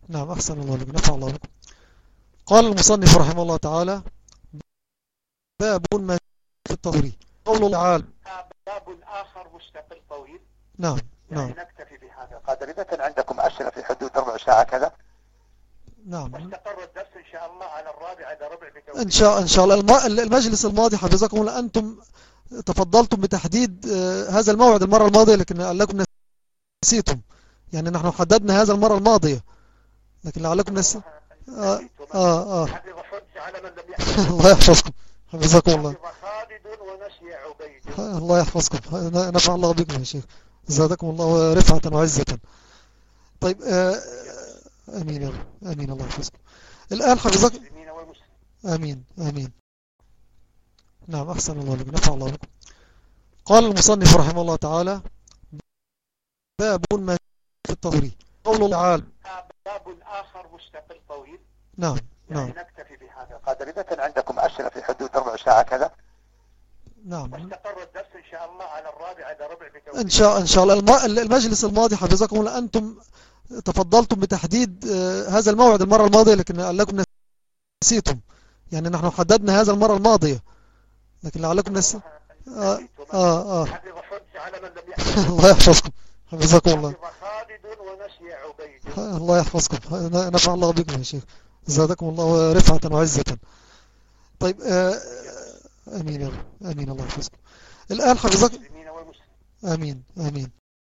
نعم، أحسن الله بك، نفع الله بكم. قال المصنف رحمه الله تعالى: باب ما في التطهير. قول الله تعالى: باب آخر مستقل طويل. نعم يعني نعم نكتفي بهذا قدر. إذا كان عندكم أسئلة في حدود ربع ساعة كذا. نعم، واستقر الدرس إن شاء الله على الرابع إلى ربع بتوفيق إن شاء الله. المجلس الماضي حفظكم الله أنتم تفضلتم بتحديد هذا الموعد المرة الماضية، لكن لعلكم نسيتم. يعني نحن حددنا هذا المرة الماضية، لكن لعلكم نسيتم. حفظ حجة على من لم يحفظ. الله يحفظكم، حفظكم الله. حفظ خالد ونسي عبيد. الله يحفظكم، نفع الله بكم يا شيخ، زادكم الله رفعة وعزة. طيب، أمين يا رب، أمين، الله يحفظكم. الآن حفظكم. المسلمين والمسلمين. آمين آمين. نعم، أحسن الله بكم، نفع الله بكم. قال المصنف رحمه الله تعالى: باب ما في التطهير. قول الله تعالى: باب آخر مستقل طويل. نعم يعني نعم نكتفي بهذا قدر. إذا كان عندكم أسئلة في حدود ربع ساعة كذا. نعم، واستقر الدرس إن شاء الله على الرابع إلى ربع بتوفيق إن شاء الله. المجلس الماضي حفظكم الله أنتم تفضلتم بتحديد هذا الموعد المرة الماضية، لكن لعلكم نسيتم. يعني نحن حددنا هذا المرة الماضية، لكن لعلكم نسيتم. حفظ حجة على من لم يحفظ. الله يحفظكم، حفظكم الله. حفظ خالد ونسي عبيد. الله يحفظكم، نفع الله بكم يا شيخ، زادكم الله رفعة وعزة. طيب، أمين يا رب، أمين، الله يحفظكم. الآن حفظكم. المسلمين والمسلمين. آمين آمين.